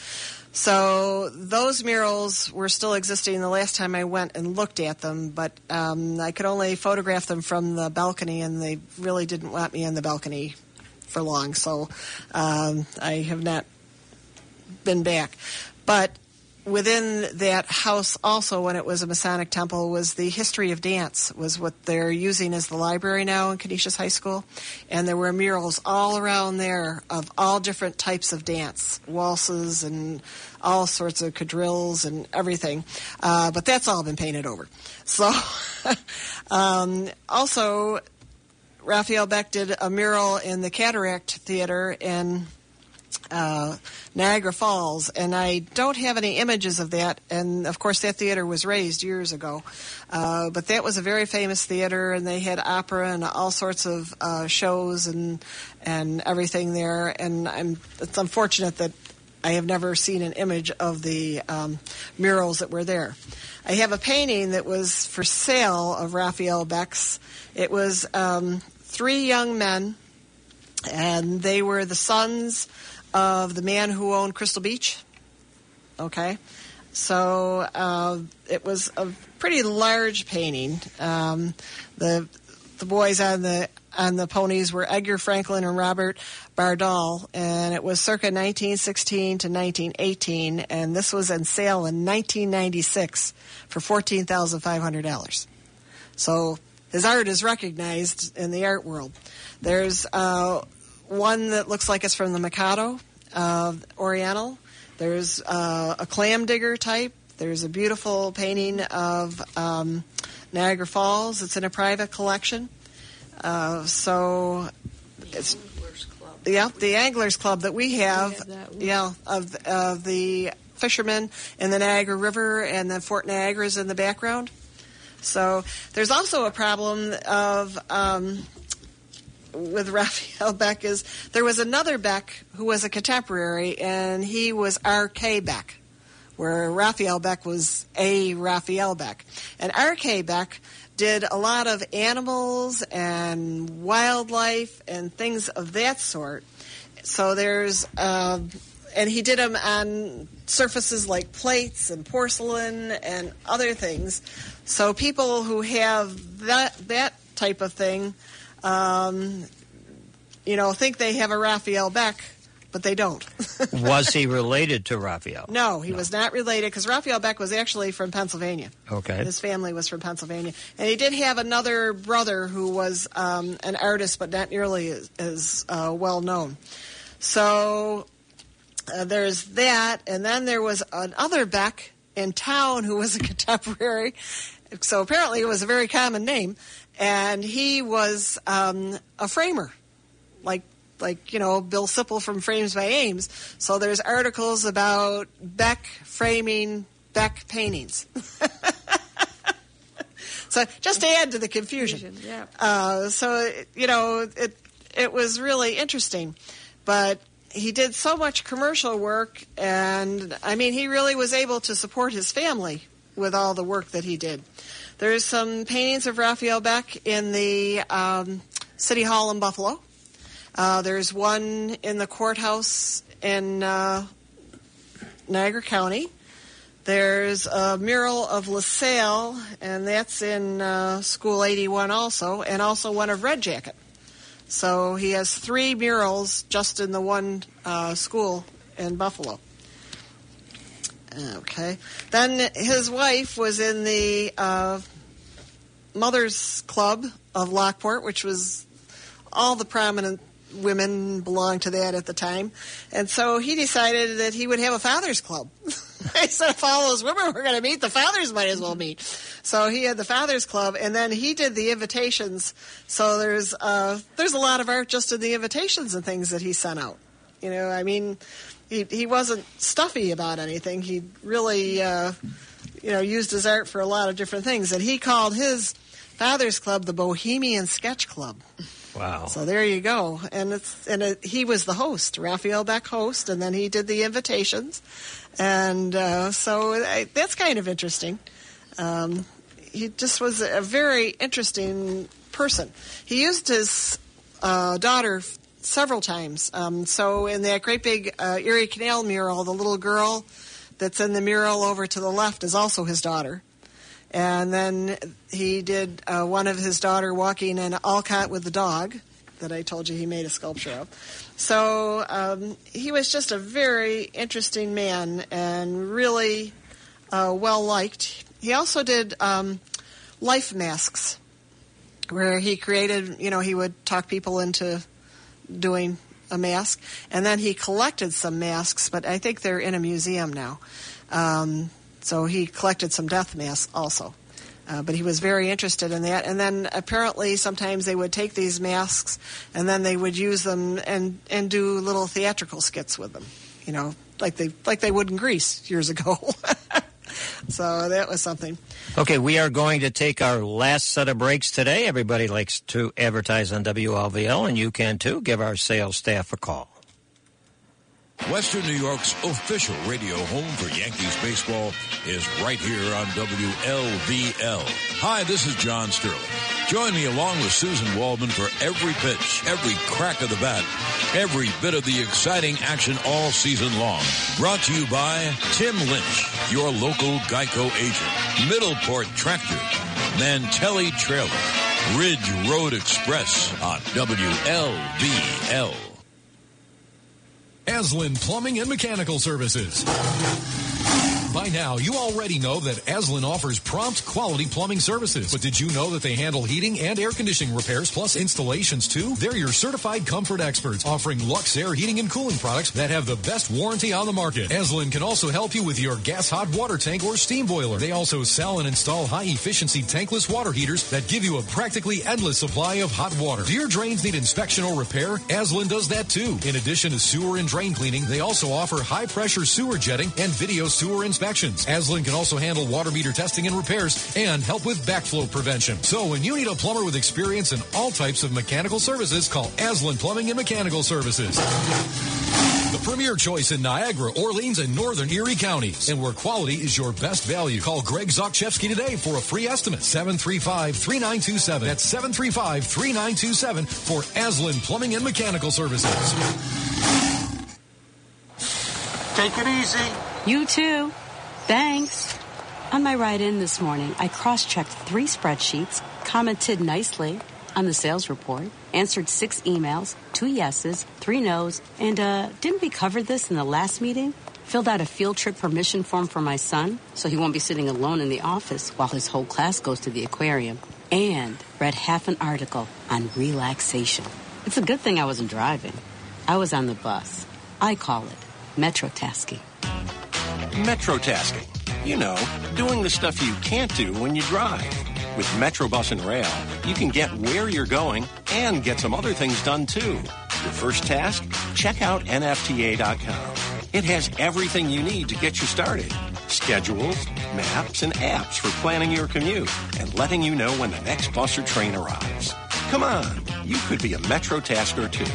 S3: So those murals were still existing the last time I went and looked at them, but um, I could only photograph them from the balcony, and they really didn't want me in the balcony for long, so um, I have not been back. But within that house also, when it was a Masonic temple, was the history of dance, was what they're using as the library now in Canisius High School. And there were murals all around there of all different types of dance, waltzes and all sorts of quadrilles and everything. Uh, but that's all been painted over. So um, also, Raphael Beck did a mural in the Cataract Theater in uh, Niagara Falls, and I don't have any images of that. And of course, that theater was raised years ago, uh, but that was a very famous theater, and they had opera and all sorts of uh, shows and and everything there. And I'm it's unfortunate that I have never seen an image of the um, murals that were there. I have a painting that was for sale of Raphael Beck's. It was um, three young men, and they were the sons of the man who owned Crystal Beach. Okay, so uh, it was a pretty large painting. Um, the the boys on the on the ponies were Edgar Franklin and Robert Bardal, and it was circa nineteen sixteen to nineteen eighteen, and this was on sale in nineteen ninety-six for fourteen thousand five hundred dollars. So his art is recognized in the art world. There's uh, one that looks like it's from the Mikado uh, Oriental. There's uh, a clam digger type. There's a beautiful painting of um, Niagara Falls. It's in a private collection. Uh, so it's yeah, the Anglers Club that we have,
S4: We have that,
S3: yeah, of of the fishermen in the Niagara River, and then Fort Niagara is in the background. So there's also a problem of um, with Raphael Beck is there was another Beck who was a contemporary, and he was R K Beck, where Raphael Beck was a Raphael Beck, and R K Beck did a lot of animals and wildlife and things of that sort. So there's, uh, and he did them on surfaces like plates and porcelain and other things. So people who have that that type of thing, um, you know, think they have a Raphael Beck, but they don't.
S2: Was he related to Raphael?
S3: No, he no. was not related, because Raphael Beck was actually from Pennsylvania.
S2: Okay.
S3: His family was from Pennsylvania. And he did have another brother who was um, an artist, but not nearly as, as uh, well known. So uh, there's that. And then there was another Beck in town who was a contemporary. So apparently it was a very common name. And he was um, a framer, like like, you know, Bill Sipple from Frames by Ames. So there's articles about Beck framing Beck paintings. So just to add to the confusion.
S4: Yeah.
S3: Uh, so, you know, it it was really interesting. But he did so much commercial work, and, I mean, he really was able to support his family with all the work that he did. There's some paintings of Raphael Beck in the um, City Hall in Buffalo. Uh, there's one in the courthouse in uh, Niagara County. There's a mural of LaSalle, and that's in uh, School eighty-one also, and also one of Red Jacket. So he has three murals just in the one uh, school in Buffalo. Okay. Then his wife was in the uh, Mothers Club of Lockport, which was all the prominent women belonged to that at the time. And so he decided that he would have a Fathers Club. He said, if all those women were going to meet, the fathers might as well meet. So he had the Fathers Club, and then he did the invitations. So there's uh, there's a lot of art just in the invitations and things that he sent out. You know, I mean, he he wasn't stuffy about anything. He really, uh, you know, used his art for a lot of different things. And he called his Fathers Club the Bohemian Sketch Club.
S2: Wow.
S3: So there you go. And it's and it, he was the host, Raphael Beck host, and then he did the invitations. And uh, so I, that's kind of interesting. Um, he just was a very interesting person. He used his uh, daughter several times. Um, so in that great big uh, Erie Canal mural, the little girl that's in the mural over to the left is also his daughter. And then he did uh, one of his daughter walking in Alcott with the dog that I told you he made a sculpture of. So um, he was just a very interesting man and really uh, well-liked. He also did um, life masks where he created, you know, he would talk people into doing a mask. And then he collected some masks, but I think they're in a museum now. Um So he collected some death masks also. Uh, but he was very interested in that. And then apparently sometimes they would take these masks and then they would use them and, and do little theatrical skits with them, you know, like they like they would in Greece years ago. So that was something.
S2: Okay, we are going to take our last set of breaks today. Everybody likes to advertise on W L V L, and you can too. Give our sales staff a call.
S10: Western New York's official radio home for Yankees baseball is right here on W L V L. Hi, this is John Sterling. Join me along with Susan Waldman for every pitch, every crack of the bat, every bit of the exciting action all season long. Brought to you by Tim Lynch, your local Geico agent, Middleport Tractor, Mantelli Trailer, Ridge Road Express on W L V L.
S1: Aslan Plumbing and Mechanical Services. By now, you already know that Aslan offers prompt, quality plumbing services. But did you know that they handle heating and air conditioning repairs plus installations too? They're your certified comfort experts, offering Lux Air heating and cooling products that have the best warranty on the market. Aslan can also help you with your gas hot water tank or steam boiler. They also sell and install high-efficiency tankless water heaters that give you a practically endless supply of hot water. Do your drains need inspection or repair? Aslan does that too. In addition to sewer and drain cleaning, they also offer high-pressure sewer jetting and video sewer inspections. Aslan can also handle water meter testing and repairs and help with backflow prevention. So when you need a plumber with experience in all types of mechanical services, call Aslan Plumbing and Mechanical Services. The premier choice in Niagara, Orleans, and northern Erie counties. And where quality is your best value. Call Greg Zokchevsky today for a free estimate. seven three five, three nine two seven. That's seven three five, three nine two seven for Aslan Plumbing and Mechanical Services.
S15: Take it easy. You too. Thanks. On my ride in this morning, I cross-checked three spreadsheets, commented nicely on the sales report, answered six emails, two yeses, three nos, and, uh, didn't we cover this in the last meeting? Filled out a field trip permission form for my son, so he won't be sitting alone in the office while his whole class goes to the aquarium, and read half an article on relaxation. It's a good thing I wasn't driving. I was on the bus. I call it metrotasking.
S16: Metrotasking. You know, doing the stuff you can't do when you drive. With Metrobus and Rail, you can get where you're going and get some other things done too. Your first task? Check out N F T A dot com. It has everything you need to get you started. Schedules, maps, and apps for planning your commute and letting you know when the next bus or train arrives. Come on, you could be a Metrotasker too.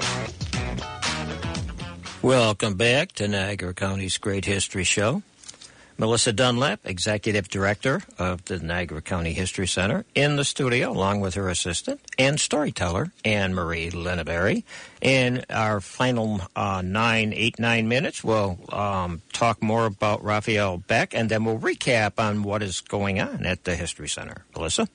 S2: Welcome back to Niagara County's Great History Show. Melissa Dunlap, Executive Director of the Niagara County History Center, in the studio, along with her assistant and storyteller, Anne-Marie Lineberry. In our final uh, nine, eight, nine minutes, we'll um, talk more about Raphael Beck, and then we'll recap on what is going on at the History Center. Melissa?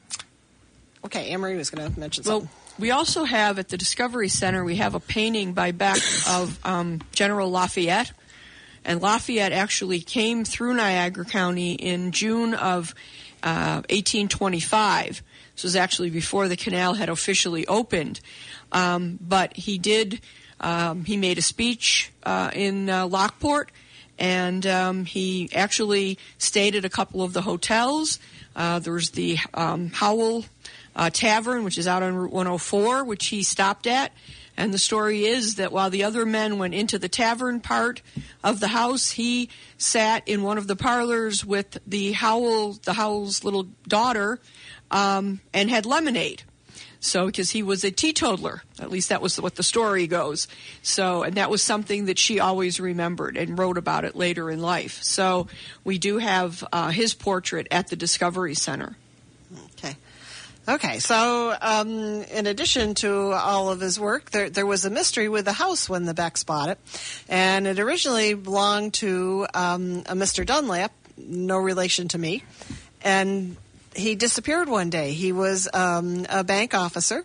S3: Okay, Anne-Marie was going to mention
S4: Well,
S3: something.
S4: we also have at the Discovery Center, we have a painting by Beck of um, General Lafayette. And Lafayette actually came through Niagara County in June of uh, eighteen twenty-five. This was actually before the canal had officially opened. Um, but he did, um, he made a speech uh, in uh, Lockport, and um, he actually stayed at a couple of the hotels. Uh, there was the um, Howell uh, Tavern, which is out on Route one oh four, which he stopped at. And the story is that while the other men went into the tavern part of the house, he sat in one of the parlors with the Howell, the Howell's little daughter, um, and had lemonade. So, because he was a teetotaler, at least that was what the story goes. So, and that was something that she always remembered and wrote about it later in life. So, we do have uh, his portrait at the Discovery Center.
S3: Okay. Okay, so um, in addition to all of his work, there, there was a mystery with the house when the Becks bought it. And it originally belonged to um, a Mister Dunlap, no relation to me. And he disappeared one day. He was um, a bank officer.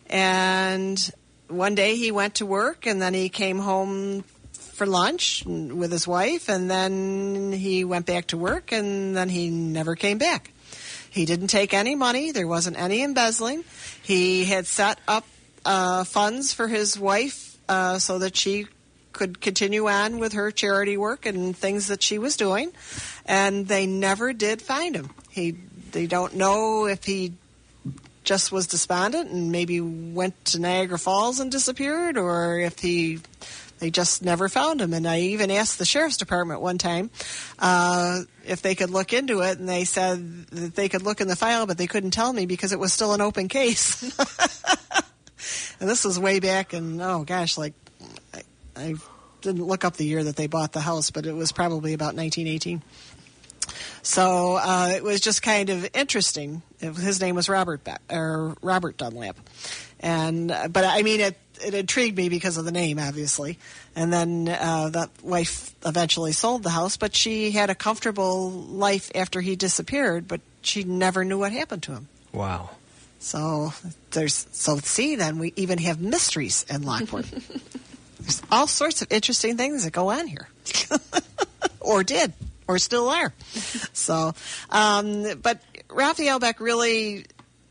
S3: And one day he went to work, and then he came home for lunch with his wife. And then he went back to work, and then he never came back. He didn't take any money. There wasn't any embezzling. He had set up uh, funds for his wife uh, so that she could continue on with her charity work and things that she was doing. And they never did find him. He they don't know if he just was despondent and maybe went to Niagara Falls and disappeared, or if he they just never found him. And I even asked the sheriff's department one time uh, if they could look into it, and they said that they could look in the file, but they couldn't tell me because it was still an open case. And this was way back in, oh gosh, like I, I didn't look up the year that they bought the house, but it was probably about nineteen eighteen. So uh, it was just kind of interesting. His name was Robert Be- or Robert Dunlap, and uh, but I mean it. It intrigued me because of the name, obviously. And then uh, that wife eventually sold the house, but she had a comfortable life after he disappeared. But she never knew what happened to him.
S2: Wow.
S3: So there's so see then we even have mysteries in Lockport. There's all sorts of interesting things that go on here, or did. Or still are. So, um, but Raphael Beck really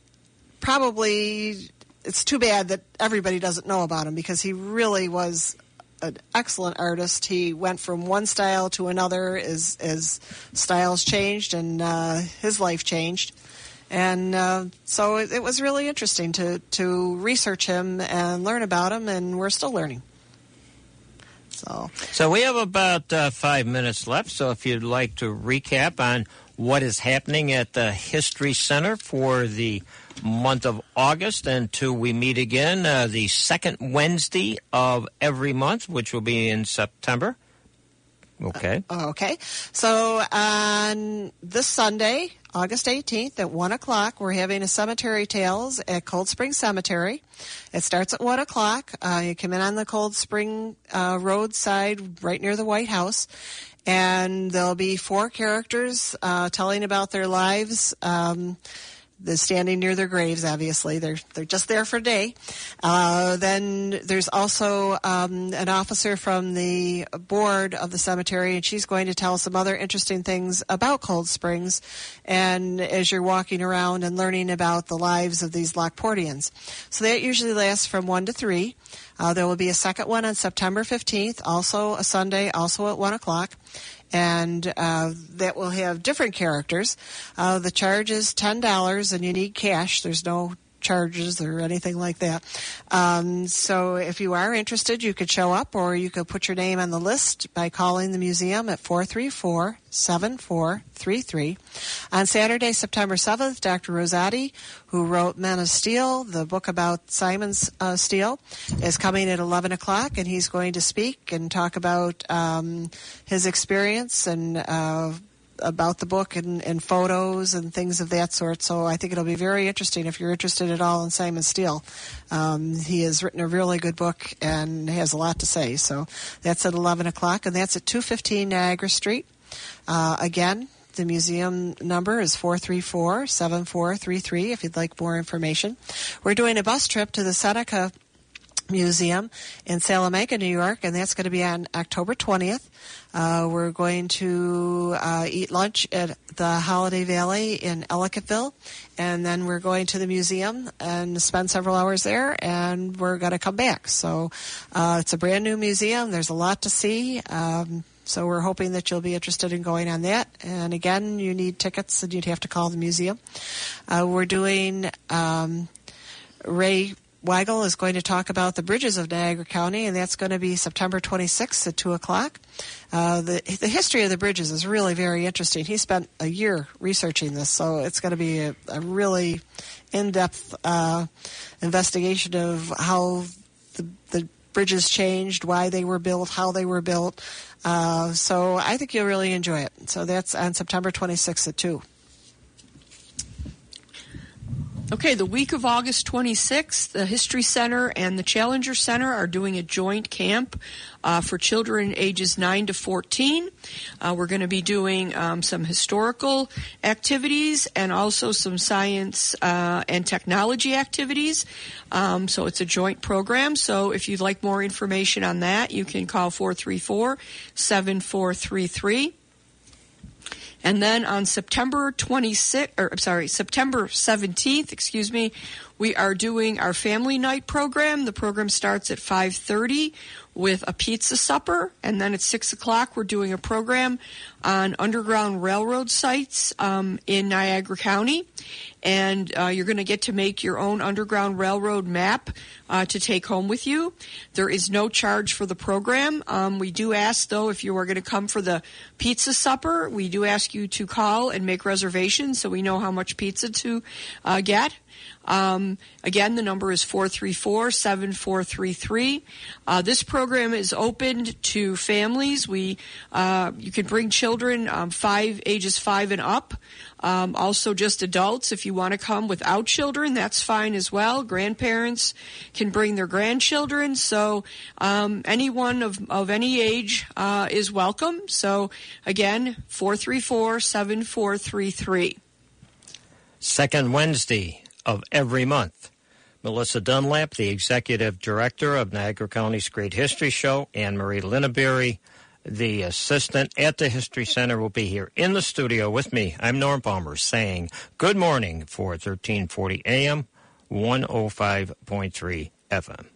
S3: probably, it's too bad that everybody doesn't know about him, because he really was an excellent artist. He went from one style to another as, as styles changed, and uh, his life changed. And uh, so it, it was really interesting to, to research him and learn about him, and we're still learning. So,
S2: so we have about uh, five minutes left. So if you'd like to recap on what is happening at the History Center for the month of August until we meet again uh, the second Wednesday of every month, which will be in September. Okay.
S3: Uh, okay. So on this Sunday, August eighteenth at one o'clock, we're having a Cemetery Tales at Cold Spring Cemetery. It starts at one o'clock. Uh, you come in on the Cold Spring uh, roadside right near the White House, and there'll be four characters uh, telling about their lives. Um, They're standing near their graves, obviously. They're they're just there for a day. Uh, then there's also um, an officer from the board of the cemetery, and she's going to tell some other interesting things about Cold Springs, and as you're walking around and learning about the lives of these Lockportians. So that usually lasts from one to three. Uh, there will be a second one on September fifteenth, also a Sunday, also at one o'clock. And uh, that will have different characters. Uh, the charge is ten dollars, and you need cash. There's no charges or anything like that. Um, so if you are interested, you could show up, or you could put your name on the list by calling the museum at four three four, seven four three three. On Saturday, September seventh, Doctor Rosati, who wrote Men of Steel, the book about Simon uh, Steele, is coming at eleven o'clock, and he's going to speak and talk about um, his experience and uh about the book and, and photos and things of that sort. So I think it'll be very interesting if you're interested at all in Simon Steele. Um, he has written a really good book and has a lot to say. So that's at eleven o'clock, and that's at two fifteen Niagara Street. Uh, again, the museum number is four three four, seven four three three if you'd like more information. We're doing a bus trip to the Seneca Museum in Salamanca, New York, and that's going to be on October twentieth. Uh, we're going to uh, eat lunch at the Holiday Valley in Ellicottville, and then we're going to the museum and spend several hours there, and we're going to come back. So uh, it's a brand new museum. There's a lot to see. Um, so we're hoping that you'll be interested in going on that. And again, you need tickets, and you'd have to call the museum. Uh, we're doing um, Ray Weigel is going to talk about the bridges of Niagara County, and that's going to be September twenty-sixth at two o'clock. Uh, the, the history of the bridges is really very interesting. He spent a year researching this, so it's going to be a, a really in-depth uh, investigation of how the, the bridges changed, why they were built, how they were built. Uh, so I think you'll really enjoy it. So that's on September twenty-sixth at two.
S4: Okay, the week of August twenty-sixth, the History Center and the Challenger Center are doing a joint camp uh, for children ages nine to fourteen. Uh, we're going to be doing um, some historical activities and also some science uh, and technology activities. Um, so it's a joint program. So if you'd like more information on that, you can call four three four, seven four three three. And then on September twenty-sixth, or I'm sorry, September seventeenth, excuse me, we are doing our family night program. The program starts at five thirty. with a pizza supper, and then at six o'clock we're doing a program on Underground Railroad sites um, in Niagara County. And uh, you're going to get to make your own Underground Railroad map uh, to take home with you. There is no charge for the program. Um, we do ask, though, if you are going to come for the pizza supper, we do ask you to call and make reservations so we know how much pizza to uh, get. Um, again, the number is four three four, seven four three three. Uh, this program is opened to families. We, uh, you can bring children um, five, ages five and up. Um, also just adults. If you want to come without children, that's fine as well. Grandparents can bring their grandchildren. So um, anyone of, of any age uh, is welcome. So again, four three four, seven four three three.
S2: Second Wednesday of every month. Melissa Dunlap, the Executive Director of Niagara County's Great History Show, Anne Marie Linneberry, the assistant at the History Center, will be here in the studio with me. I'm Norm Palmer saying good morning for thirteen forty A M, one oh five point three F M.